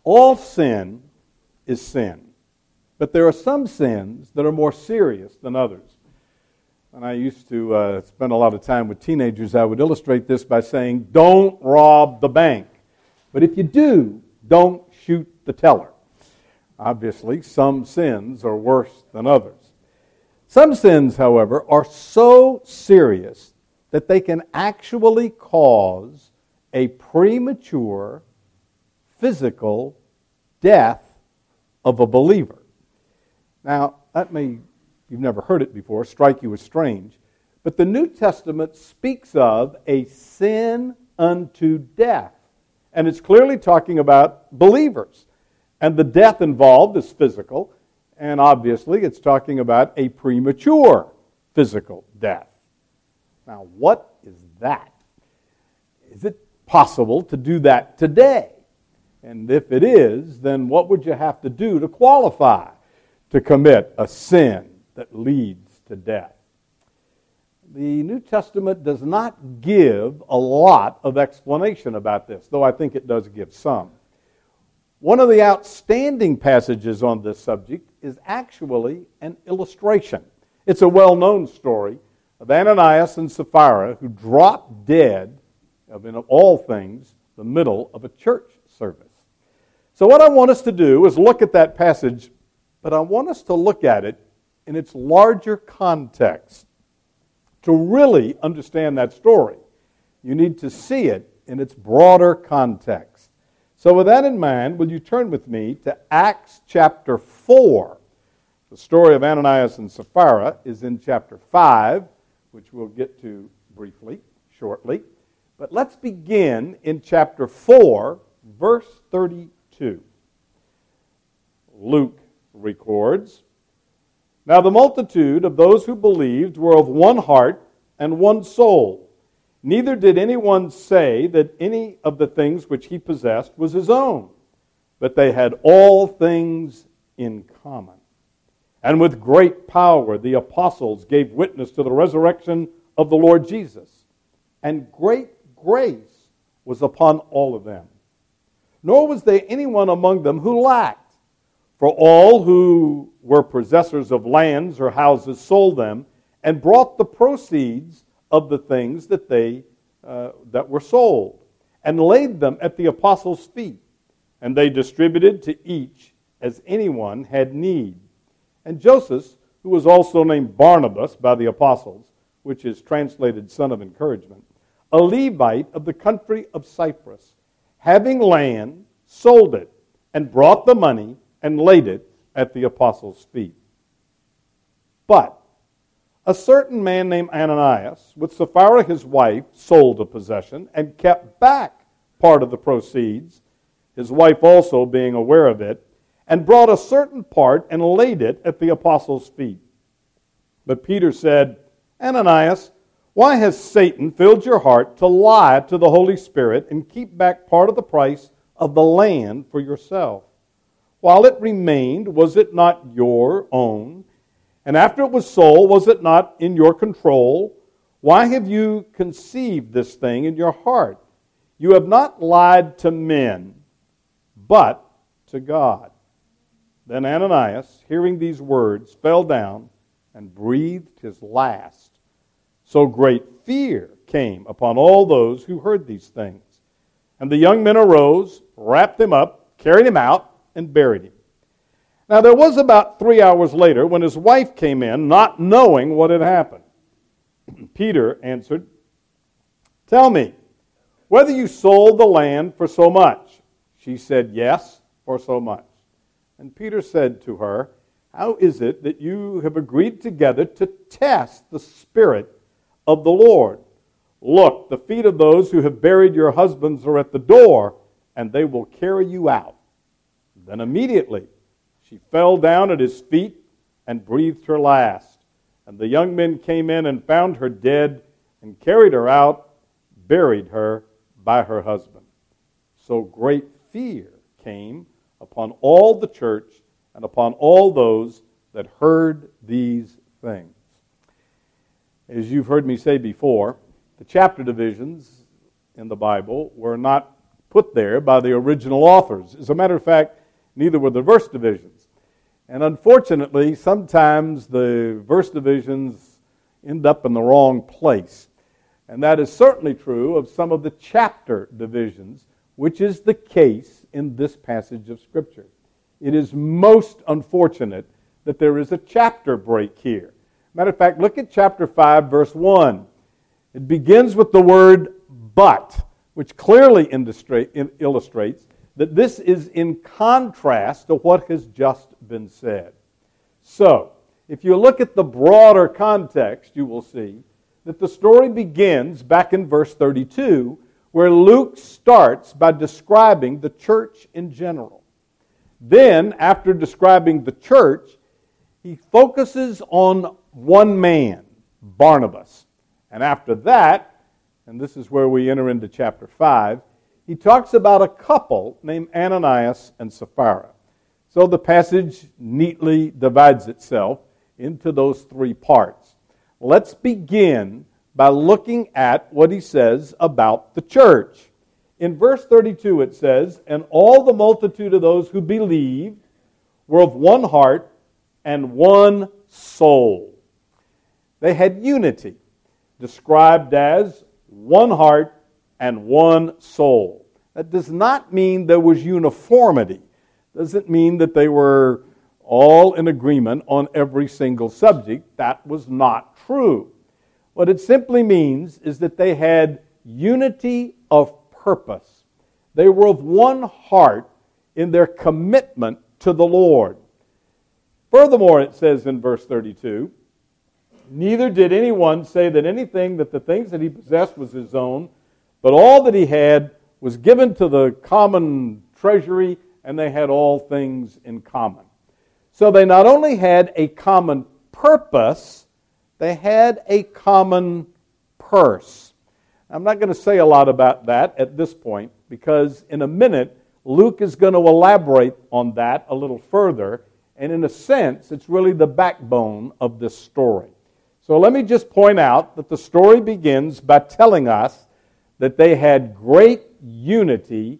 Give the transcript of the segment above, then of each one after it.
All sin is sin, but there are some sins that are more serious than others. And I used to spend a lot of time with teenagers. I would illustrate this by saying, don't rob the bank. But if you do, don't shoot the teller. Obviously, some sins are worse than others. Some sins, however, are so serious that they can actually cause a premature physical death of a believer. Now, that may, you've never heard it before, strike you as strange, but the New Testament speaks of a sin unto death. And it's clearly talking about believers. And the death involved is physical, and obviously it's talking about a premature physical death. Now, what is that? Is it possible to do that today? And if it is, then what would you have to do to qualify to commit a sin that leads to death? The New Testament does not give a lot of explanation about this, though I think it does give some. One of the outstanding passages on this subject is actually an illustration. It's a well-known story of Ananias and Sapphira who dropped dead, in all things, the middle of a church service. So what I want us to do is look at that passage, but I want us to look at it in its larger context. To really understand that story, you need to see it in its broader context. So with that in mind, will you turn with me to Acts chapter 4. The story of Ananias and Sapphira is in chapter 5, which we'll get to briefly, shortly. But let's begin in chapter 4, verse 32. Luke records, "Now the multitude of those who believed were of one heart and one soul. Neither did anyone say that any of the things which he possessed was his own, but they had all things in common. And with great power the apostles gave witness to the resurrection of the Lord Jesus. And great grace was upon all of them. Nor was there anyone among them who lacked. For all who were possessors of lands or houses sold them and brought the proceeds of the things that were sold and laid them at the apostles' feet. And they distributed to each as anyone had need. And Joseph, who was also named Barnabas by the apostles, which is translated son of encouragement, a Levite of the country of Cyprus, having land, sold it, and brought the money and laid it at the apostles' feet. But a certain man named Ananias, with Sapphira his wife, sold a possession and kept back part of the proceeds, his wife also being aware of it, and brought a certain part and laid it at the apostles' feet. But Peter said, Ananias, why has Satan filled your heart to lie to the Holy Spirit and keep back part of the price of the land for yourself? While it remained, was it not your own? And after it was sold, was it not in your control? Why have you conceived this thing in your heart? You have not lied to men, but to God. Then Ananias, hearing these words, fell down and breathed his last. So great fear came upon all those who heard these things. And the young men arose, wrapped him up, carried him out, and buried him. Now there was about 3 hours later when his wife came in, not knowing what had happened. Peter answered, Tell me, whether you sold the land for so much. She said, Yes, for so much. And Peter said to her, How is it that you have agreed together to test the Spirit of the Lord? Look, the feet of those who have buried your husbands are at the door, and they will carry you out. Then immediately she fell down at his feet and breathed her last. And the young men came in and found her dead and carried her out, buried her by her husband. So great fear came upon all the church and upon all those that heard these things. As you've heard me say before, the chapter divisions in the Bible were not put there by the original authors. As a matter of fact, neither were the verse divisions. And unfortunately, sometimes the verse divisions end up in the wrong place. And that is certainly true of some of the chapter divisions, which is the case in this passage of Scripture. It is most unfortunate that there is a chapter break here. Matter of fact, look at chapter 5, verse 1. It begins with the word but, which clearly illustrates that this is in contrast to what has just been said. So, if you look at the broader context, you will see that the story begins back in verse 32, where Luke starts by describing the church in general. Then, after describing the church, he focuses on one man, Barnabas. And after that, and this is where we enter into chapter 5, he talks about a couple named Ananias and Sapphira. So the passage neatly divides itself into those three parts. Let's begin by looking at what he says about the church. In verse 32 it says, "And all the multitude of those who believed were of one heart and one soul." They had unity, described as one heart and one soul. That does not mean there was uniformity. Doesn't mean that they were all in agreement on every single subject. That was not true. What it simply means is that they had unity of purpose. They were of one heart in their commitment to the Lord. Furthermore, it says in verse 32, "Neither did anyone say that anything that the things that he possessed was his own, but all that he had was given to the common treasury, and they had all things in common." So they not only had a common purpose, they had a common purse. I'm not going to say a lot about that at this point, because in a minute, Luke is going to elaborate on that a little further, and in a sense, it's really the backbone of this story. So let me just point out that the story begins by telling us that they had great unity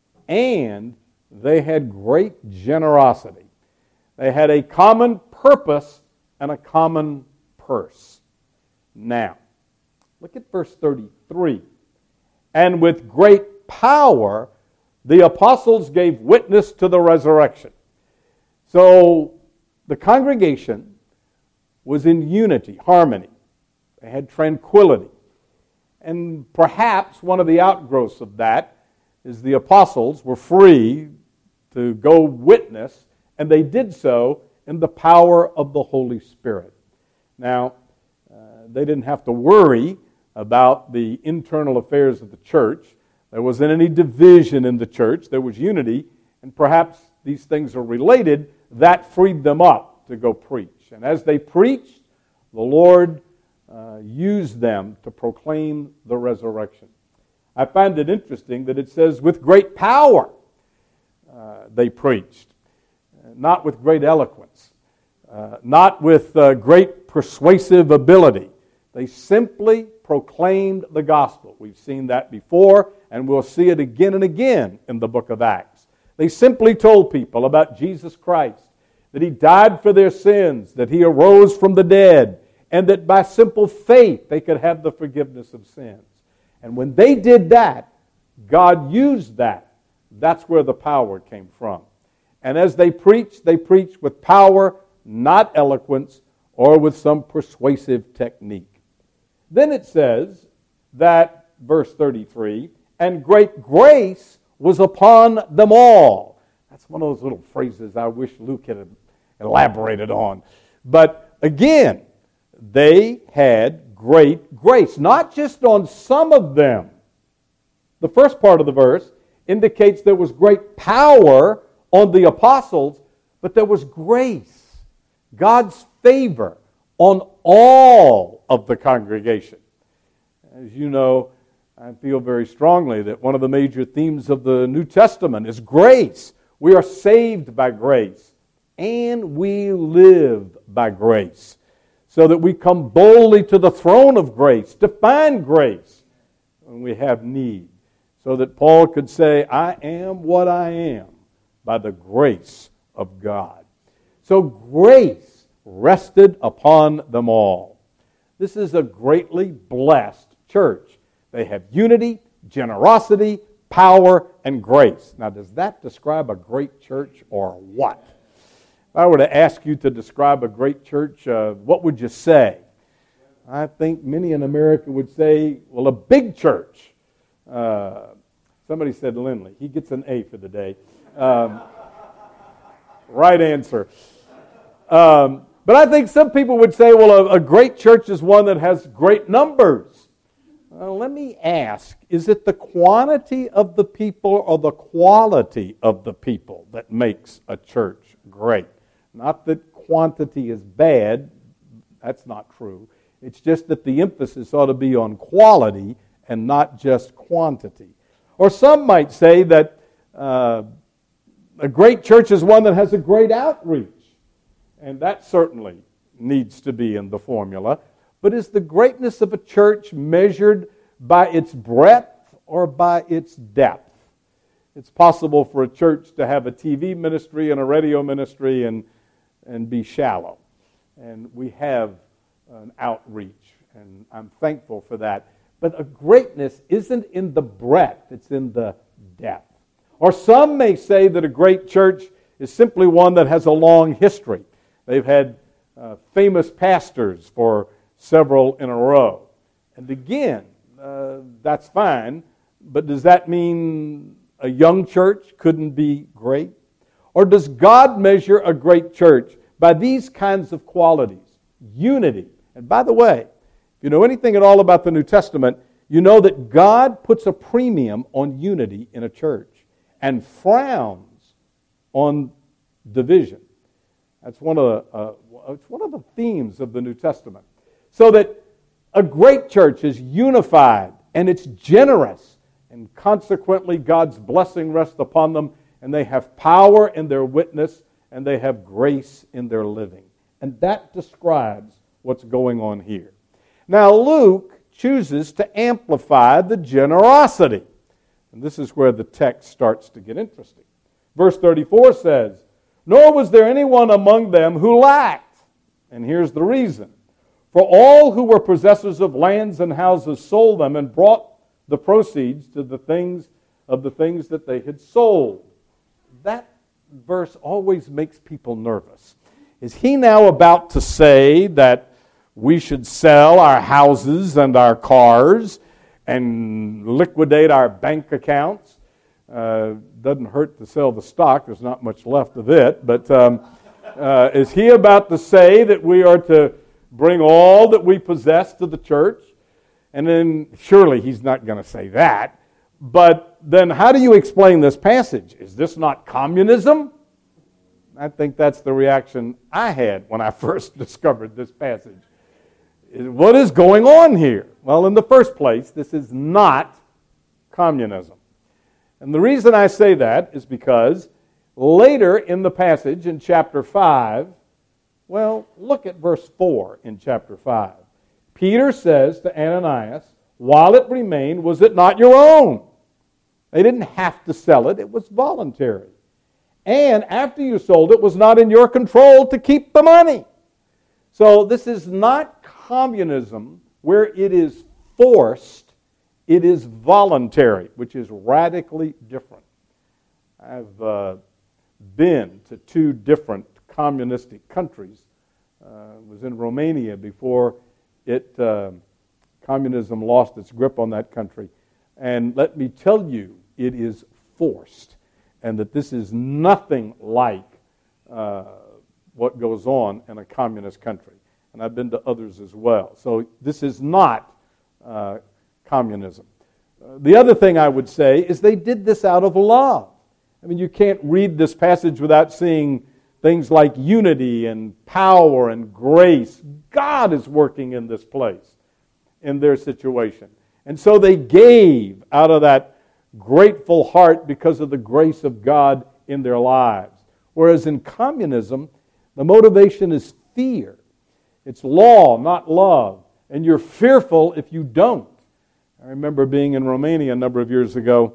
and they had great generosity. They had a common purpose and a common purse. Now, look at verse 33. "And with great power the apostles gave witness to the resurrection." So the congregation was in unity, harmony. They had tranquility. And perhaps one of the outgrowths of that is the apostles were free to go witness, and they did so in the power of the Holy Spirit. Now, they didn't have to worry about the internal affairs of the church. There wasn't any division in the church. There was unity, and perhaps these things are related. That freed them up to go preach. And as they preached, the Lord used them to proclaim the resurrection. I find it interesting that it says, with great power they preached. Not with great eloquence. Not with great persuasive ability. They simply proclaimed the gospel. We've seen that before, and we'll see it again and again in the book of Acts. They simply told people about Jesus Christ, that He died for their sins, that He arose from the dead, and that by simple faith they could have the forgiveness of sins. And when they did that, God used that. That's where the power came from. And as they preached with power, not eloquence, or with some persuasive technique. Then it says that, verse 33, "And great grace was upon them all." That's one of those little phrases I wish Luke had elaborated on. But again, they had great grace, not just on some of them. The first part of the verse indicates there was great power on the apostles, but there was grace, God's favor on all of the congregation. As you know, I feel very strongly that one of the major themes of the New Testament is grace. We are saved by grace, and we live by grace, so that we come boldly to the throne of grace to find grace when we have need. so that Paul could say, I am what I am by the grace of God. So grace rested upon them all. This is a greatly blessed church. They have unity, generosity, power, and grace. Now, does that describe a great church or what? If I were to ask you to describe a great church, what would you say? I think many in America would say, well, a big church. Somebody said Lindley. He gets an A for the day. Right answer. But I think some people would say, well, a great church is one that has great numbers. Let me ask, is it the quantity of the people or the quality of the people that makes a church great? Not that quantity is bad. That's not true. It's just that the emphasis ought to be on quality and not just quantity. Or some might say that a great church is one that has a great outreach. And that certainly needs to be in the formula. But is the greatness of a church measured by its breadth or by its depth? It's possible for a church to have a TV ministry and a radio ministry and be shallow. And we have an outreach, and I'm thankful for that. But a greatness isn't in the breadth, it's in the depth. Or some may say that a great church is simply one that has a long history. They've had famous pastors for several in a row. And again, that's fine, but does that mean a young church couldn't be great? Or does God measure a great church by these kinds of qualities? Unity. And by the way, if you know anything at all about the New Testament, you know that God puts a premium on unity in a church and frowns on division. That's one of the themes of the New Testament. So that a great church is unified and it's generous, and consequently God's blessing rests upon them, and they have power in their witness and they have grace in their living. And that describes what's going on here. Now Luke chooses to amplify the generosity. And this is where the text starts to get interesting. Verse 34 says, nor was there anyone among them who lacked. And here's the reason. For all who were possessors of lands and houses sold them and brought the proceeds to the things that they had sold. That verse always makes people nervous. Is he now about to say that we should sell our houses and our cars and liquidate our bank accounts? Doesn't hurt to sell the stock. There's not much left of it. But is he about to say that we are to bring all that we possess to the church? And then surely he's not going to say that. But then how do you explain this passage? Is this not communism? I think that's the reaction I had when I first discovered this passage. What is going on here? Well, in the first place, this is not communism. And the reason I say that is because later in the passage in chapter 5, well, look at verse 4 in chapter 5. Peter says to Ananias, while it remained, was it not your own? They didn't have to sell it. It was voluntary. And after you sold it, was not in your control to keep the money. So this is not communism where it is forced. It is voluntary, which is radically different. I've been to 2 different communistic countries. Was in Romania before communism lost its grip on that country. And let me tell you, it is forced. And that this is nothing like what goes on in a communist country. And I've been to others as well. So this is not communism. The other thing I would say is they did this out of love. I mean, you can't read this passage without seeing things like unity and power and grace. God is working in this place, in their situation. And so they gave out of that grateful heart because of the grace of God in their lives. Whereas in communism, the motivation is fear. It's law, not love. And you're fearful if you don't. I remember being in Romania a number of years ago,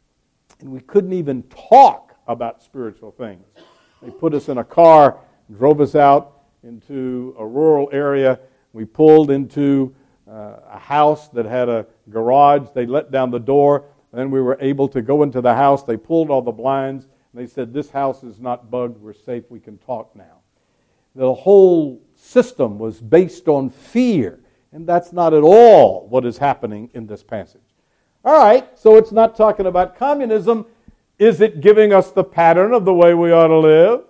and we couldn't even talk about spiritual things. They put us in a car, drove us out into a rural area. We pulled into a house that had a garage. They let down the door. Then we were able to go into the house. They pulled all the blinds. And they said, "This house is not bugged. We're safe. We can talk now." The whole system was based on fear. And that's not at all what is happening in this passage. All right, so it's not talking about communism. Is it giving us the pattern of the way we ought to live?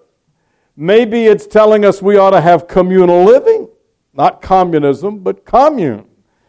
Maybe it's telling us we ought to have communal living. Not communism, but commune.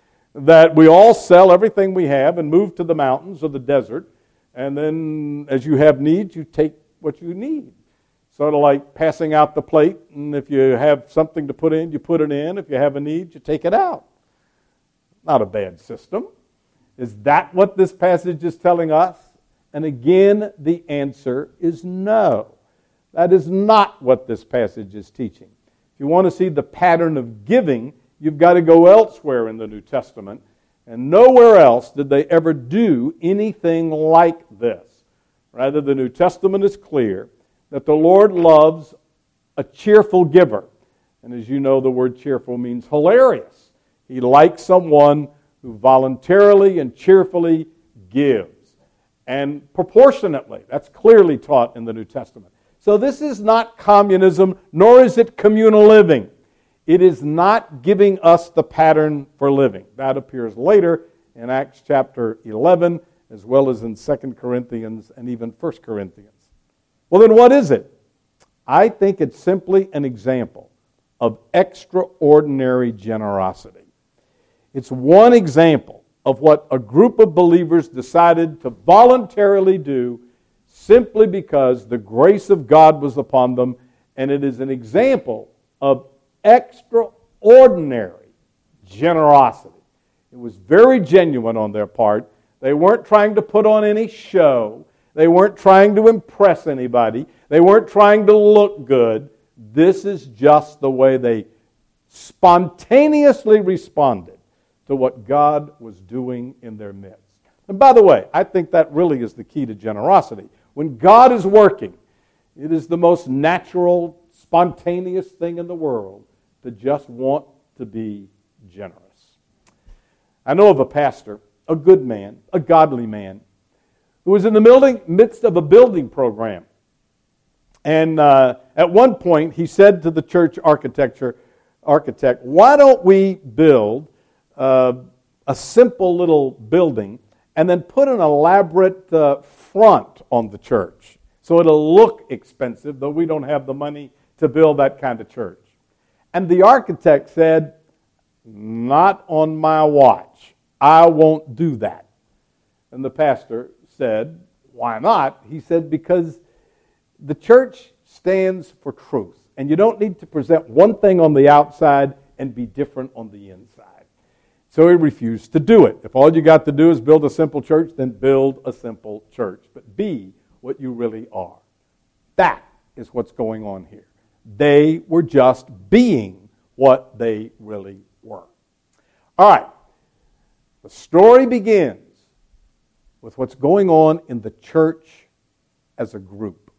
That we all sell everything we have and move to the mountains or the desert. And then as you have needs, you take what you need. Sort of like passing out the plate. And if you have something to put in, you put it in. If you have a need, you take it out. Not a bad system. Is that what this passage is telling us? And again, the answer is no. That is not what this passage is teaching. If you want to see the pattern of giving, you've got to go elsewhere in the New Testament. And nowhere else did they ever do anything like this. Rather, the New Testament is clear that the Lord loves a cheerful giver. And as you know, the word cheerful means hilarious. He likes someone who voluntarily and cheerfully gives. And proportionately, that's clearly taught in the New Testament. So this is not communism, nor is it communal living. It is not giving us the pattern for living. That appears later in Acts chapter 11, as well as in 2 Corinthians and even 1 Corinthians. Well, then what is it? I think it's simply an example of extraordinary generosity. It's one example of what a group of believers decided to voluntarily do simply because the grace of God was upon them, and it is an example of extraordinary generosity. It was very genuine on their part. They weren't trying to put on any show. They weren't trying to impress anybody. They weren't trying to look good. This is just the way they spontaneously responded to what God was doing in their midst. And by the way, I think that really is the key to generosity. When God is working, it is the most natural, spontaneous thing in the world to just want to be generous. I know of a pastor, a good man, a godly man, who was in the midst of a building program. And at one point, he said to the church architect, "Why don't we build a simple little building and then put an elaborate front on the church so it'll look expensive, though we don't have the money to build that kind of church?" And the architect said, "Not on my watch. I won't do that." And the pastor said, "Why not?" He said, "Because the church stands for truth, and you don't need to present one thing on the outside and be different on the inside." So he refused to do it. If all you got to do is build a simple church, then build a simple church. But be what you really are. That is what's going on here. They were just being what they really were. All right. The story begins with what's going on in the church as a group.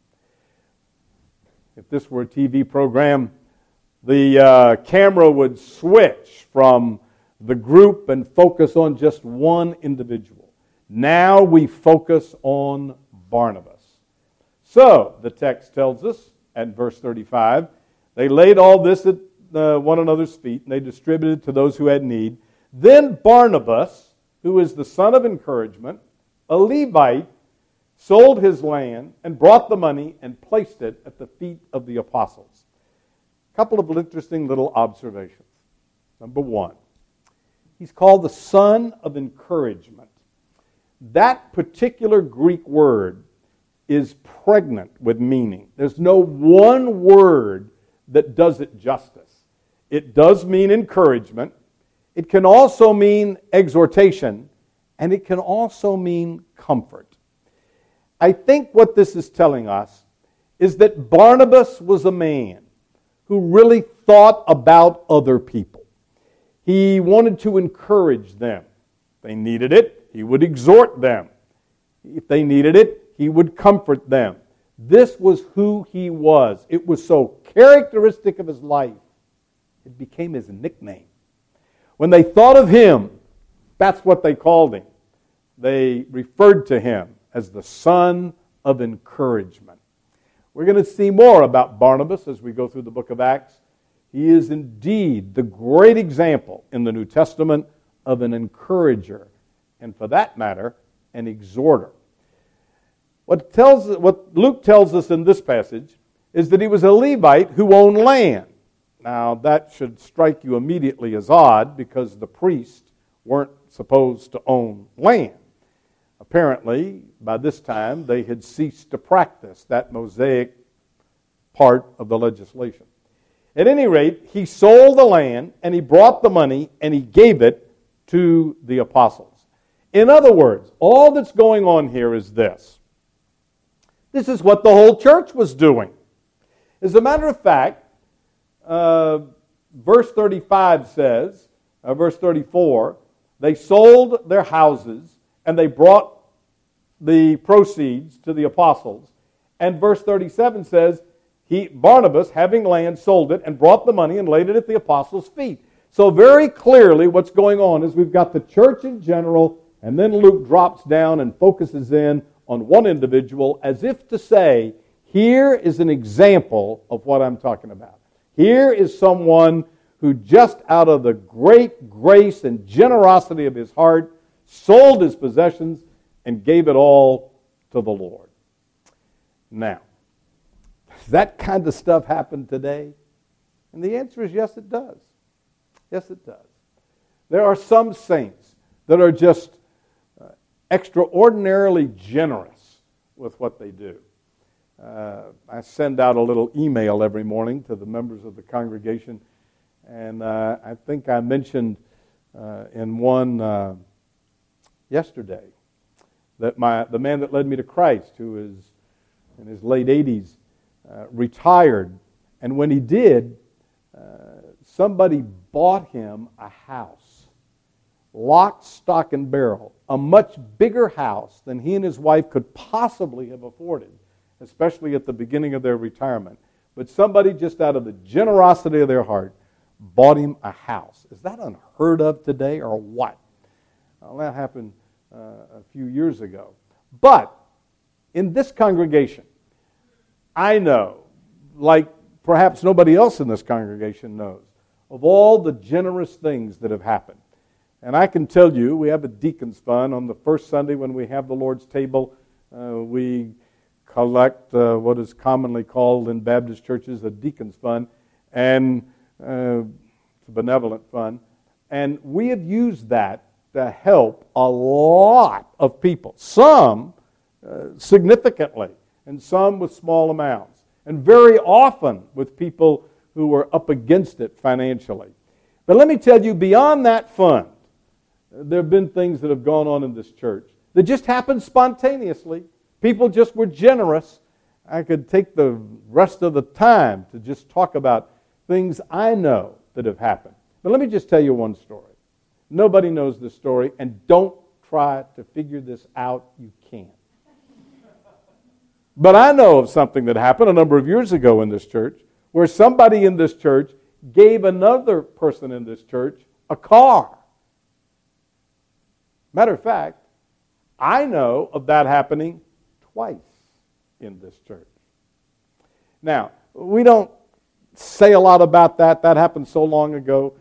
If this were a TV program, the camera would switch from the group and focus on just one individual. Now we focus on Barnabas. So, the text tells us at verse 35, they laid all this at one another's feet, and they distributed to those who had need. Then Barnabas, who is the son of encouragement, a Levite, sold his land and brought the money and placed it at the feet of the apostles. A couple of interesting little observations. Number one, he's called the son of encouragement. That particular Greek word is pregnant with meaning. There's no one word that does it justice. It does mean encouragement. It can also mean exhortation, and it can also mean comfort. I think what this is telling us is that Barnabas was a man who really thought about other people. He wanted to encourage them. If they needed it, he would exhort them. If they needed it, he would comfort them. This was who he was. It was so characteristic of his life, it became his nickname. When they thought of him, that's what they called him. They referred to him as the son of encouragement. We're going to see more about Barnabas as we go through the book of Acts. He is indeed the great example in the New Testament of an encourager, and for that matter, an exhorter. What Luke tells us in this passage is that he was a Levite who owned land. Now, that should strike you immediately as odd because the priests weren't supposed to own land. Apparently, by this time, they had ceased to practice that Mosaic part of the legislation. At any rate, he sold the land, and he brought the money, and he gave it to the apostles. In other words, all that's going on here is this. This is what the whole church was doing. As a matter of fact, verse 35 says, verse 34, they sold their houses, and they brought the proceeds to the apostles. And verse 37 says, Barnabas, having land, sold it and brought the money and laid it at the apostles' feet. So very clearly what's going on is we've got the church in general, and then Luke drops down and focuses in on one individual as if to say, here is an example of what I'm talking about. Here is someone who just out of the great grace and generosity of his heart sold his possessions and gave it all to the Lord. Now, does that kind of stuff happen today? And the answer is yes, it does. Yes, it does. There are some saints that are just extraordinarily generous with what they do. I send out a little email every morning to the members of the congregation, and I think I mentioned in one yesterday that the man that led me to Christ, who is in his late 80s, retired, and when he did, somebody bought him a house, lock, stock, and barrel, a much bigger house than he and his wife could possibly have afforded, especially at the beginning of their retirement. But somebody, just out of the generosity of their heart, bought him a house. Is that unheard of today or what? Well, that happened a few years ago. But in this congregation, I know, like perhaps nobody else in this congregation knows, of all the generous things that have happened. And I can tell you, we have a deacon's fund. On the first Sunday when we have the Lord's table, we collect what is commonly called in Baptist churches a deacon's fund, and it's a benevolent fund. And we have used that to help a lot of people, some significantly, and some with small amounts, and very often with people who were up against it financially. But let me tell you, beyond that fund, there have been things that have gone on in this church that just happened spontaneously. People just were generous. I could take the rest of the time to just talk about things I know that have happened. But let me just tell you one story. Nobody knows this story, and don't try to figure this out. You can't. But I know of something that happened a number of years ago in this church where somebody in this church gave another person in this church a car. Matter of fact, I know of that happening twice in this church. Now, we don't say a lot about that. That happened so long ago.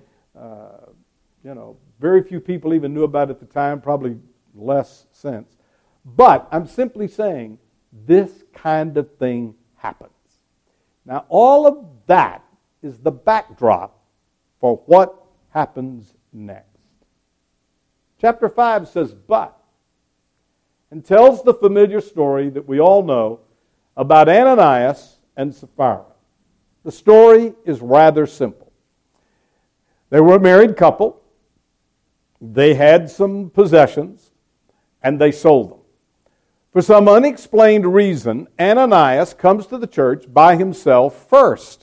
Very few people even knew about it at the time, probably less since. But I'm simply saying this kind of thing happens. Now, all of that is the backdrop for what happens next. Chapter 5 says, but, and tells the familiar story that we all know about Ananias and Sapphira. The story is rather simple. They were a married couple. They had some possessions, and they sold them. For some unexplained reason, Ananias comes to the church by himself first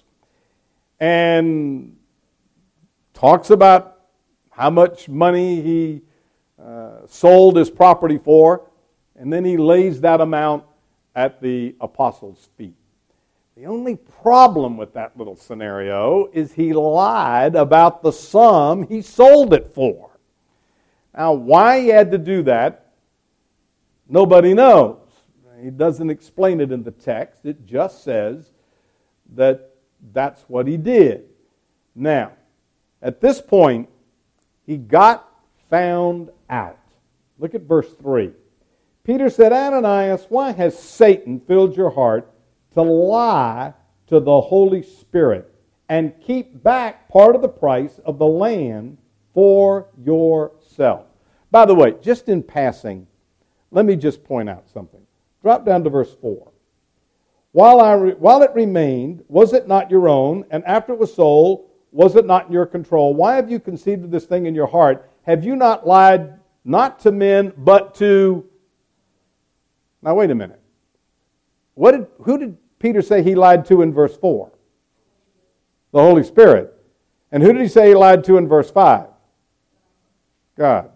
and talks about how much money he sold his property for, and then he lays that amount at the apostles' feet. The only problem with that little scenario is he lied about the sum he sold it for. Now, why he had to do that, nobody knows. He doesn't explain it in the text. It just says that that's what he did. Now, at this point, he got found out. Look at verse 3. Peter said, Ananias, why has Satan filled your heart to lie to the Holy Spirit and keep back part of the price of the land for yourself? By the way, just in passing, let me just point out something. Drop down to verse 4. While it remained, was it not your own? And after it was sold, was it not in your control? Why have you conceived of this thing in your heart? Have you not lied not to men, but to... Now, wait a minute. Who did Peter say he lied to in verse 4? The Holy Spirit. And who did he say he lied to in verse 5? God.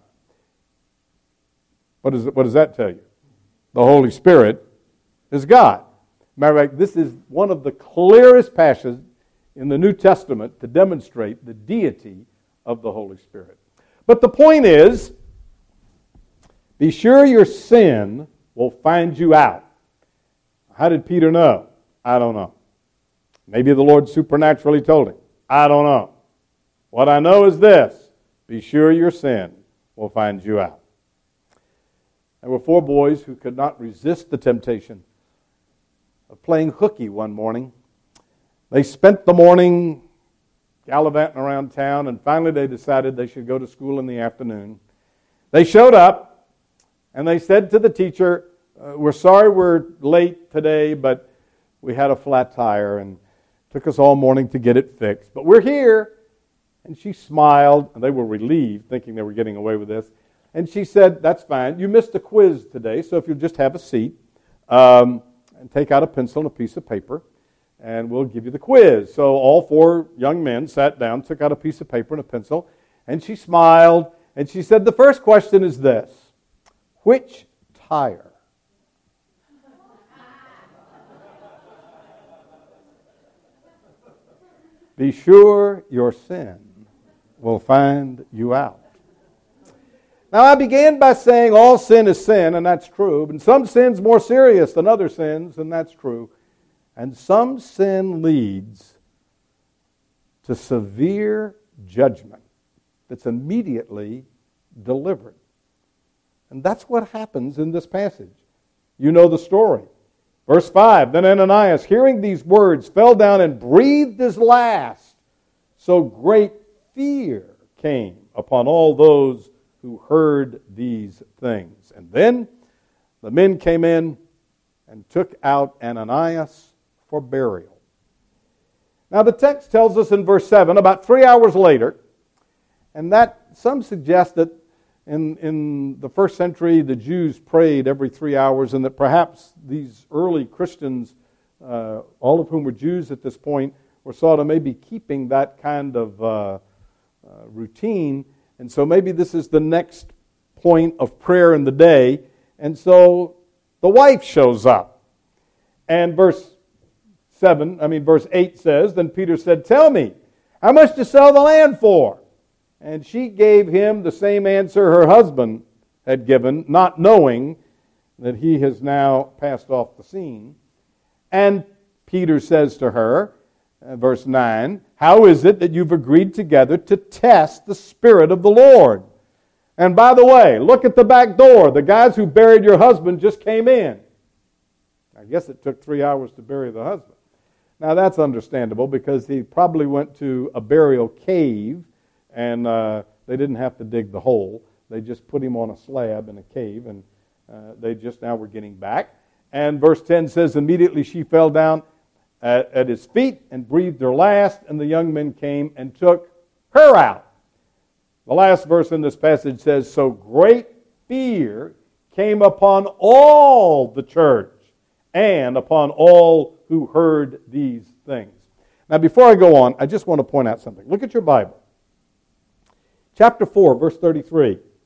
What does that tell you? The Holy Spirit is God. Matter of fact, this is one of the clearest passages in the New Testament to demonstrate the deity of the Holy Spirit. But the point is, be sure your sin will find you out. How did Peter know? I don't know. Maybe the Lord supernaturally told him. I don't know. What I know is this: be sure your sin will find you out. There were 4 boys who could not resist the temptation of playing hooky one morning. They spent the morning gallivanting around town, and finally they decided they should go to school in the afternoon. They showed up, and they said to the teacher, we're sorry we're late today, but we had a flat tire, and it took us all morning to get it fixed. But we're here. And she smiled, and they were relieved, thinking they were getting away with this. And she said, that's fine. You missed a quiz today, so if you'll just have a seat and take out a pencil and a piece of paper, and we'll give you the quiz. So all 4 young men sat down, took out a piece of paper and a pencil, and she smiled, and she said, the first question is this: which tire? Be sure your sin will find you out. Now, I began by saying all sin is sin, and that's true. And some sin's more serious than other sins, and that's true. And some sin leads to severe judgment that's immediately delivered. And that's what happens in this passage. You know the story. Verse 5, then Ananias, hearing these words, fell down and breathed his last. So great fear came upon all those who heard these things. And then the men came in and took out Ananias for burial. Now the text tells us in verse 7, about 3 hours later, and that some suggest that in the first century the Jews prayed every 3 hours, and that perhaps these early Christians, all of whom were Jews at this point, were sort of maybe keeping that kind of routine. And so maybe this is the next point of prayer in the day. And so the wife shows up. And verse 8 says, then Peter said, tell me, how much to sell the land for? And she gave him the same answer her husband had given, not knowing that he has now passed off the scene. And Peter says to her, verse 9, how is it that you've agreed together to test the Spirit of the Lord? And by the way, look at the back door. The guys who buried your husband just came in. I guess it took 3 hours to bury the husband. Now that's understandable because he probably went to a burial cave, and they didn't have to dig the hole. They just put him on a slab in a cave, and they just now were getting back. And verse 10 says, immediately she fell down at his feet and breathed her last, and the young men came and took her out. The last verse in this passage says, so great fear came upon all the church and upon all who heard these things. Now before I go on, I just want to point out something. Look at your Bible. Chapter 4, verse 33.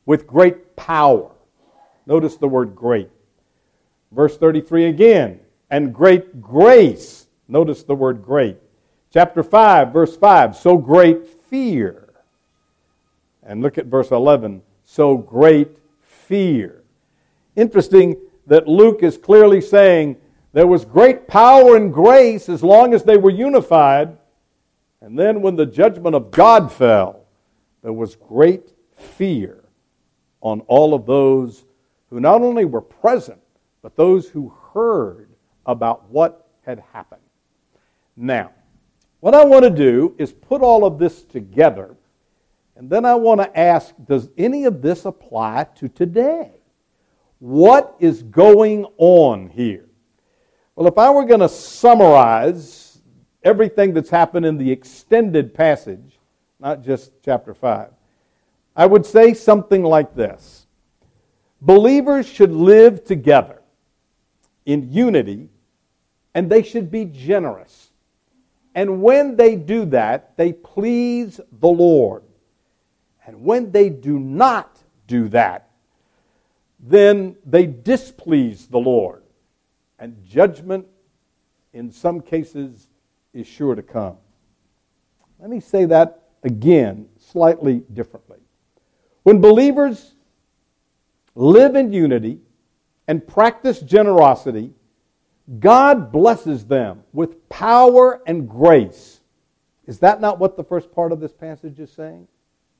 with great power. Notice the word great. Verse 33 again, and great grace. Notice the word great. Chapter 5, verse 5, so great fear. And look at verse 11, so great fear. Interesting that Luke is clearly saying there was great power and grace as long as they were unified. And then when the judgment of God fell, there was great fear on all of those who not only were present, but those who heard about what had happened. Now, what I want to do is put all of this together, and then I want to ask, does any of this apply to today? What is going on here? Well, if I were going to summarize everything that's happened in the extended passage, not just chapter 5, I would say something like this. Believers should live together in unity, and they should be generous. And when they do that, they please the Lord. And when they do not do that, then they displease the Lord. And judgment, in some cases, is sure to come. Let me say that again, slightly differently. When believers live in unity and practice generosity, God blesses them with power and grace. Is that not what the first part of this passage is saying?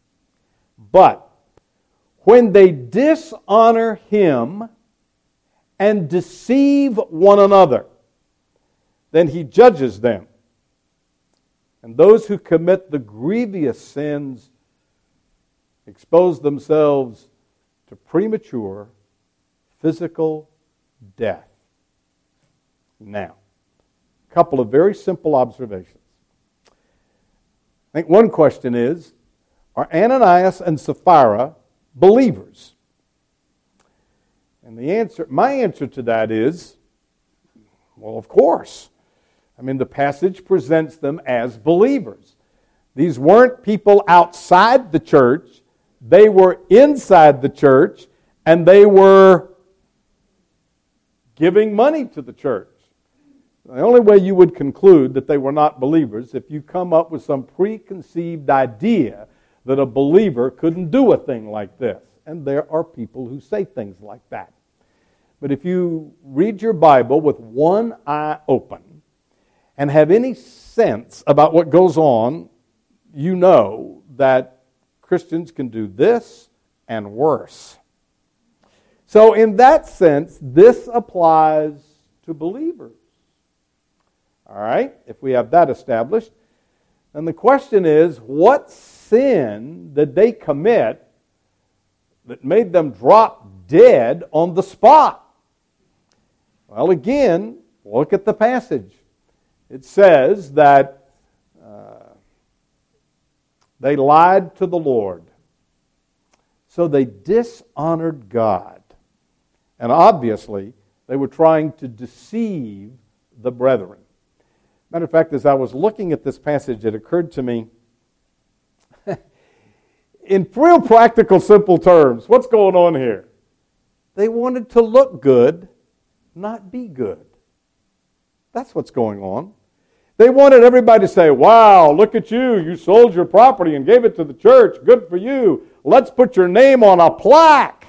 But when they dishonor Him and deceive one another, then He judges them. And those who commit the grievous sins expose themselves to premature physical death. Now, a couple of very simple observations. I think one question is, are Ananias and Sapphira believers? And my answer to that is, well, of course. I mean, the passage presents them as believers. These weren't people outside the church. They were inside the church, and they were giving money to the church. The only way you would conclude that they were not believers if you come up with some preconceived idea that a believer couldn't do a thing like this. And there are people who say things like that. But if you read your Bible with one eye open and have any sense about what goes on, you know that Christians can do this and worse. So in that sense, this applies to believers. All right, if we have that established, then the question is, what sin did they commit that made them drop dead on the spot? Well, again, look at the passage. It says that they lied to the Lord. So they dishonored God. And obviously, they were trying to deceive the brethren. Matter of fact, as I was looking at this passage, it occurred to me, in real practical, simple terms, what's going on here? They wanted to look good, not be good. That's what's going on. They wanted everybody to say, wow, look at you. You sold your property and gave it to the church. Good for you. Let's put your name on a plaque.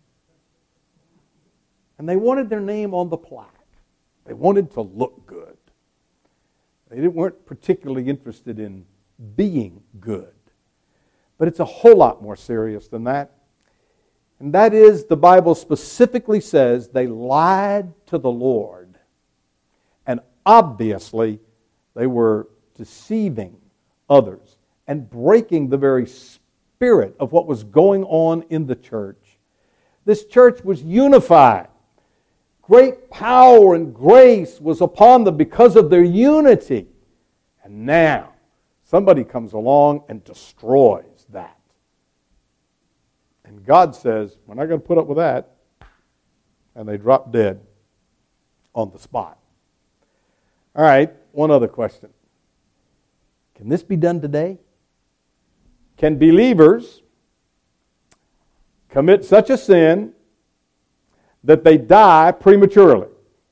And they wanted their name on the plaque. They wanted to look good. They weren't particularly interested in being good. But it's a whole lot more serious than that. And that is, the Bible specifically says they lied to the Lord. And obviously, they were deceiving others and breaking the very spirit of what was going on in the church. This church was unified. Great power and grace was upon them because of their unity. And now, somebody comes along and destroys that. And God says, we're not going to put up with that. And they drop dead on the spot. All right, one other question. Can this be done today? Can believers commit such a sin that they die prematurely?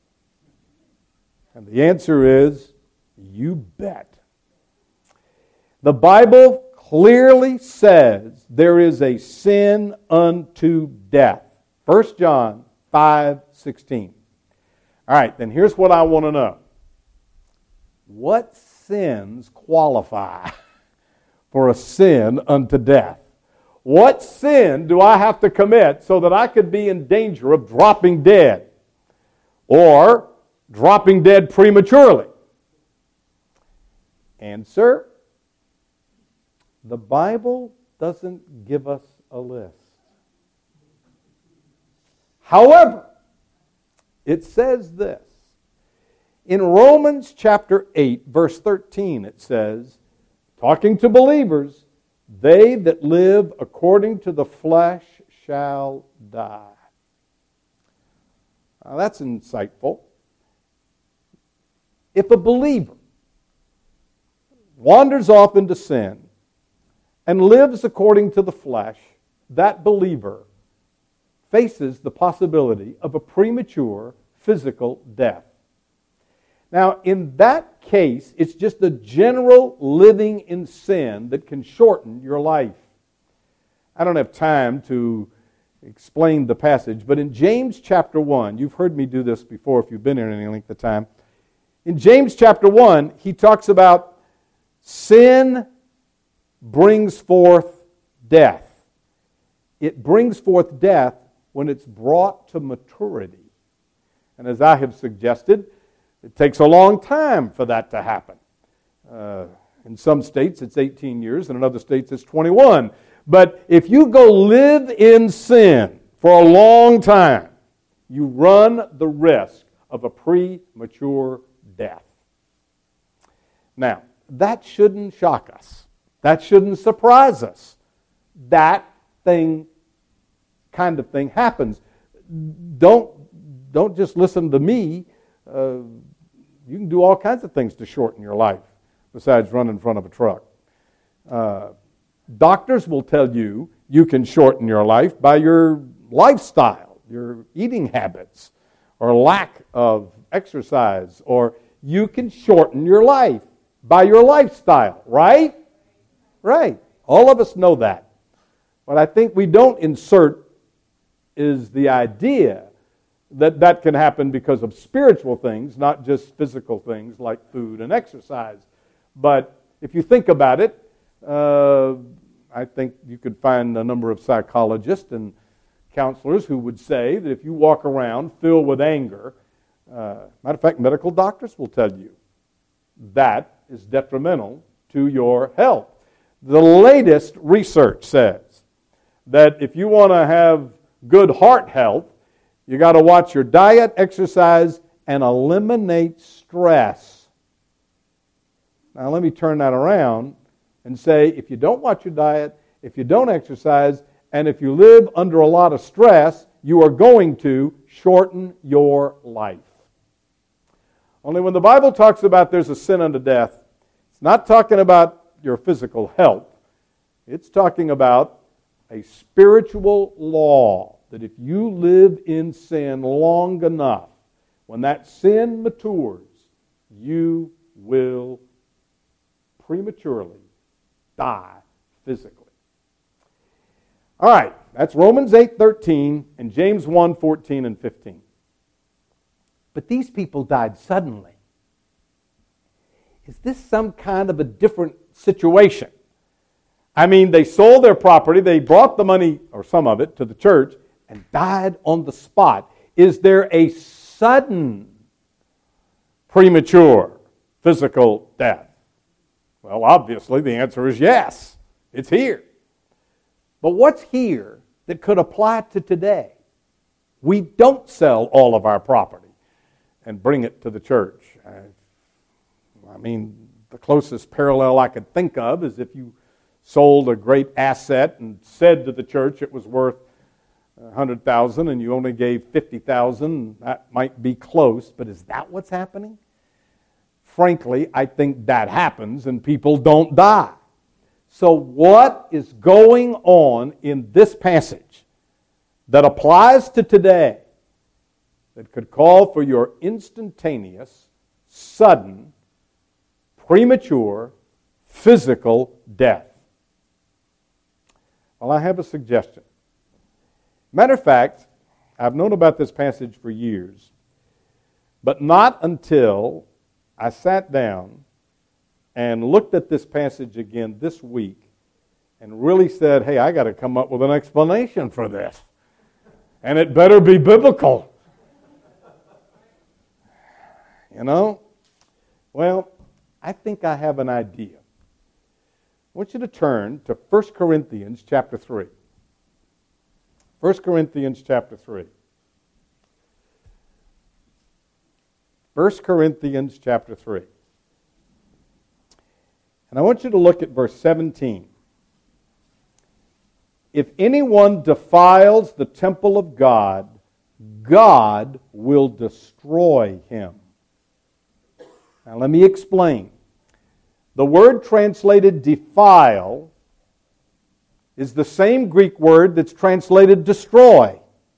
And the answer is, you bet. The Bible clearly says there is a sin unto death. 1 John 5:16. All right, then here's what I want to know. What sins qualify for a sin unto death? What sin do I have to commit so that I could be in danger of dropping dead or dropping dead prematurely? Answer: the Bible doesn't give us a list. However, it says this. In Romans chapter 8, verse 13, it says, talking to believers, they that live according to the flesh shall die. Now that's insightful. If a believer wanders off into sin and lives according to the flesh, that believer faces the possibility of a premature physical death. Now, in that case, it's just a general living in sin that can shorten your life. I don't have time to explain the passage, but in James chapter 1, you've heard me do this before if you've been here any length of time. In James chapter 1, he talks about sin brings forth death. It brings forth death when it's brought to maturity. And as I have suggested, it takes a long time for that to happen. In some states, it's 18 years, and in other states, it's 21. But if you go live in sin for a long time, you run the risk of a premature death. Now, that shouldn't shock us. That shouldn't surprise us. That kind of thing happens. Don't just listen to me. You can do all kinds of things to shorten your life besides run in front of a truck. Doctors will tell you you can shorten your life by your lifestyle, your eating habits, or lack of exercise, or you can shorten your life by your lifestyle, right? Right. All of us know that. What I think we don't insert is the idea that that can happen because of spiritual things, not just physical things like food and exercise. But if you think about it, I think you could find a number of psychologists and counselors who would say that if you walk around filled with anger, matter of fact, medical doctors will tell you that is detrimental to your health. The latest research says that if you want to have good heart health, you got to watch your diet, exercise, and eliminate stress. Now let me turn that around and say, if you don't watch your diet, if you don't exercise, and if you live under a lot of stress, you are going to shorten your life. Only when the Bible talks about there's a sin unto death, it's not talking about your physical health. It's talking about a spiritual law that if you live in sin long enough, when that sin matures, you will prematurely die physically. All right, that's Romans 8:13 and James 1:14 and 15. But these people died suddenly. Is this some kind of a different situation? I mean, they sold their property, they brought the money, or some of it, to the church, and died on the spot. Is there a sudden, premature, physical death? Well, obviously, the answer is yes. It's here. But what's here that could apply to today? We don't sell all of our property and bring it to the church. I mean, the closest parallel I could think of is if you sold a great asset and said to the church it was worth $100,000 and you only gave $50,000, that might be close, but is that what's happening? Frankly, I think that happens and people don't die. So what is going on in this passage that applies to today that could call for your instantaneous, sudden, premature, physical death? Well, I have a suggestion. Matter of fact, I've known about this passage for years, but not until I sat down and looked at this passage again this week and really said, hey, I got to come up with an explanation for this. And it better be biblical. You know? Well, I think I have an idea. I want you to turn to 1 Corinthians chapter 3. 1 Corinthians chapter 3. 1 Corinthians chapter 3. And I want you to look at verse 17. If anyone defiles the temple of God, God will destroy him. Now let me explain. The word translated defile is the same Greek word that's translated destroy.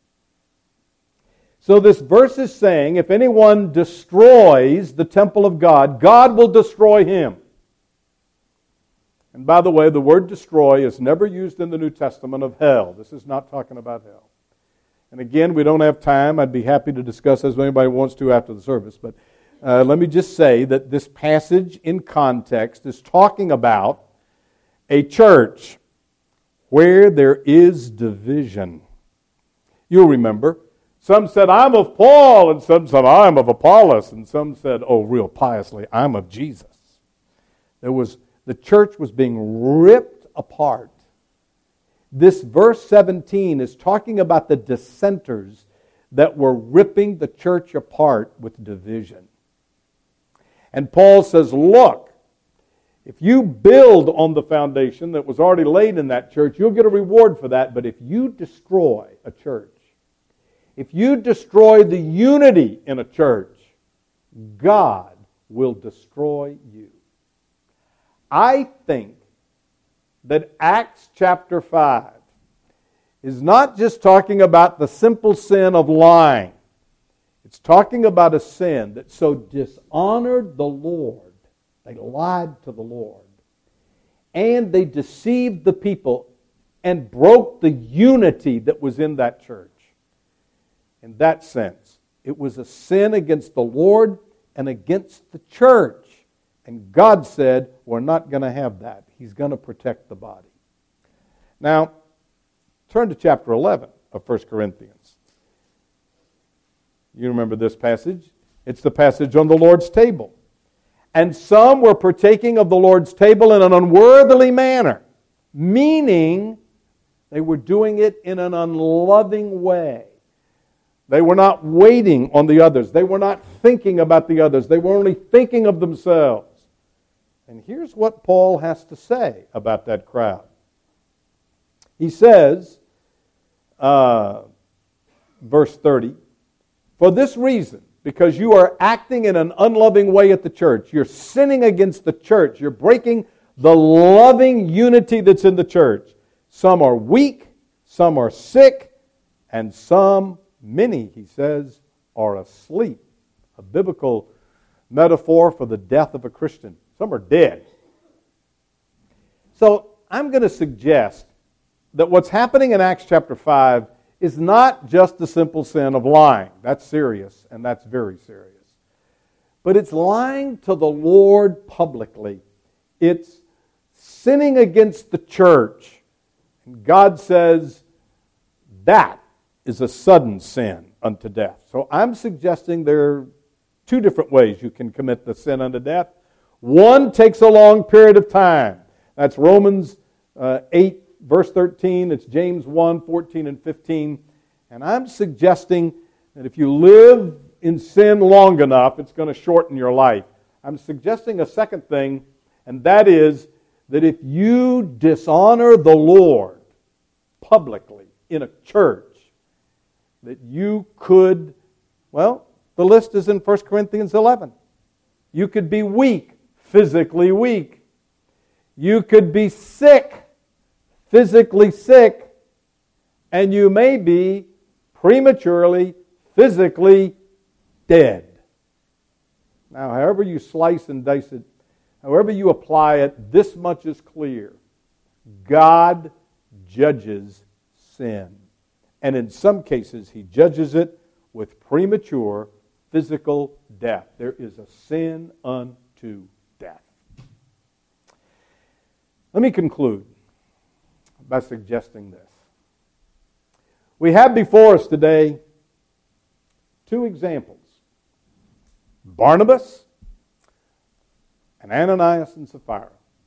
So this verse is saying if anyone destroys the temple of God, God will destroy him. And by the way, the word destroy is never used in the New Testament of hell. This is not talking about hell. And again, we don't have time. I'd be happy to discuss this if anybody wants to after the service. But let me just say that this passage in context is talking about a church where there is division. You'll remember, some said, I'm of Paul, and some said, I'm of Apollos, and some said, oh, real piously, I'm of Jesus. The church was being ripped apart. This verse 17 is talking about the dissenters that were ripping the church apart with division. And Paul says, look, if you build on the foundation that was already laid in that church, you'll get a reward for that. But if you destroy a church, if you destroy the unity in a church, God will destroy you. I think that Acts chapter 5 is not just talking about the simple sin of lying. It's talking about a sin that so dishonored the Lord. They lied to the Lord. And they deceived the people and broke the unity that was in that church. In that sense, it was a sin against the Lord and against the church. And God said, we're not going to have that. He's going to protect the body. Now, turn to chapter 11 of 1 Corinthians. You remember this passage? It's the passage on the Lord's table. And some were partaking of the Lord's table in an unworthily manner, meaning they were doing it in an unloving way. They were not waiting on the others. They were not thinking about the others. They were only thinking of themselves. And here's what Paul has to say about that crowd. He says, verse 30, for this reason, because you are acting in an unloving way at the church, you're sinning against the church, you're breaking the loving unity that's in the church. Some are weak, some are sick, and many, he says, are asleep. A biblical metaphor for the death of a Christian. Some are dead. So I'm going to suggest that what's happening in Acts chapter 5 is not just the simple sin of lying. That's serious, and that's very serious. But it's lying to the Lord publicly. It's sinning against the church. And God says that is a sudden sin unto death. So I'm suggesting there are two different ways you can commit the sin unto death. One takes a long period of time. That's Romans 8, verse 13. It's James 1, 14 and 15. And I'm suggesting that if you live in sin long enough, it's going to shorten your life. I'm suggesting a second thing, and that is that if you dishonor the Lord publicly in a church, that you could, well, the list is in 1 Corinthians 11. You could be weak, physically weak. You could be sick, physically sick. and you may be prematurely, physically dead. Now, however you slice and dice it, however you apply it, this much is clear. God judges sin. And in some cases, He judges it with premature physical death. There is a sin unto death. Let me conclude by suggesting this. We have before us today two examples. Barnabas and Ananias and Sapphira.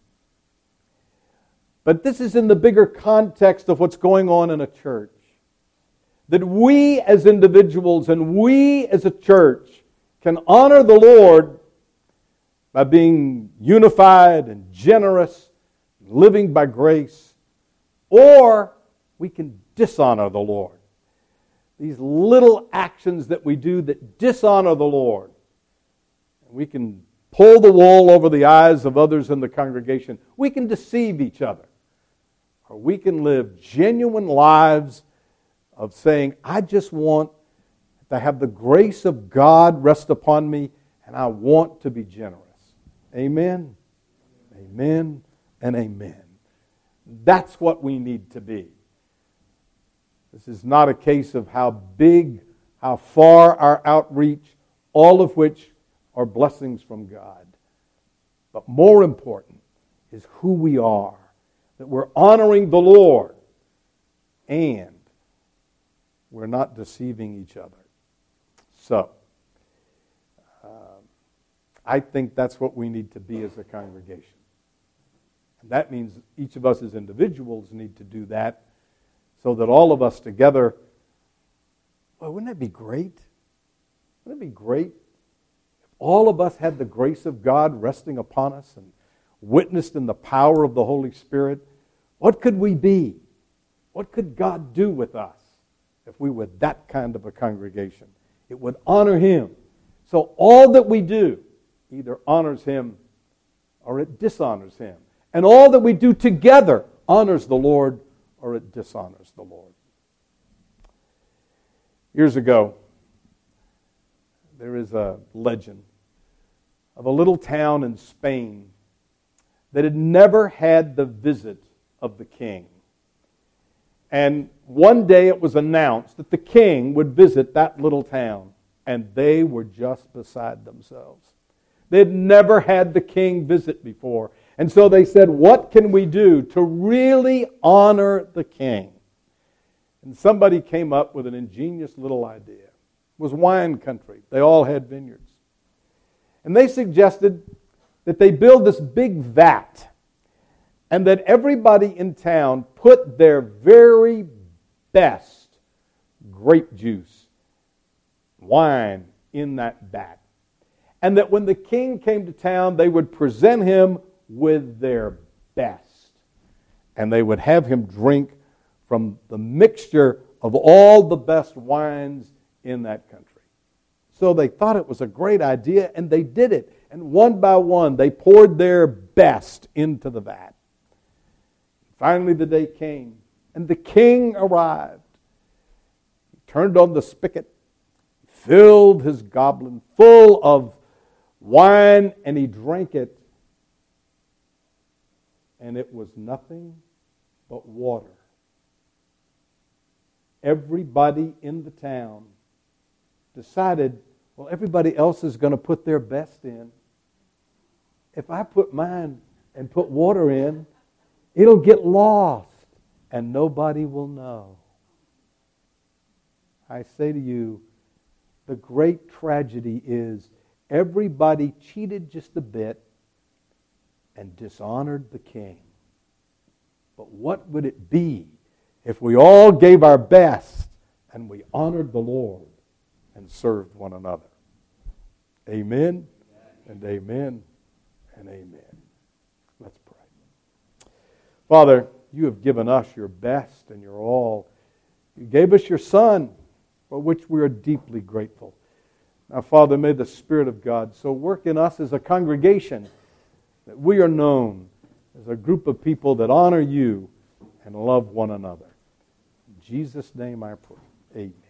But this is in the bigger context of what's going on in a church. That we as individuals and we as a church can honor the Lord by being unified and generous, living by grace, or we can dishonor the Lord. These little actions that we do that dishonor the Lord. We can pull the wool over the eyes of others in the congregation. We can deceive each other. Or we can live genuine lives of saying, I just want to have the grace of God rest upon me, and I want to be generous. Amen, amen, and amen. That's what we need to be. This is not a case of how big, how far our outreach, all of which are blessings from God. But more important is who we are, that we're honoring the Lord and we're not deceiving each other. So, I think that's what we need to be as a congregation. And that means each of us as individuals need to do that so that all of us together, well, wouldn't that be great? Wouldn't it be great if all of us had the grace of God resting upon us and witnessed in the power of the Holy Spirit? What could we be? What could God do with us if we were that kind of a congregation? It would honor Him. So all that we do either honors Him or it dishonors Him. And all that we do together honors the Lord or it dishonors the Lord. Years ago, there is a legend of a little town in Spain that had never had the visit of the king. And one day it was announced that the king would visit that little town, and they were just beside themselves. They'd never had the king visit before. And so they said, what can we do to really honor the king? And somebody came up with an ingenious little idea. It was wine country. They all had vineyards. And they suggested that they build this big vat and that everybody in town put their very best grape juice, wine in that vat. And that when the king came to town, they would present him with their best. And they would have him drink from the mixture of all the best wines in that country. So they thought it was a great idea, and they did it. And one by one, they poured their best into the vat. Finally, the day came, and the king arrived. He turned on the spigot, filled his goblet full of wine, and he drank it. And it was nothing but water. Everybody in the town decided, well, everybody else is going to put their best in. If I put mine and put water in, it'll get lost and nobody will know. I say to you, the great tragedy is everybody cheated just a bit and dishonored the king. But what would it be if we all gave our best and we honored the Lord and served one another? Amen and amen and amen. Let's pray. Father, you have given us your best and your all. You gave us your Son, for which we are deeply grateful. Now, Father, may the Spirit of God so work in us as a congregation that we are known as a group of people that honor you and love one another. In Jesus' name I pray. Amen.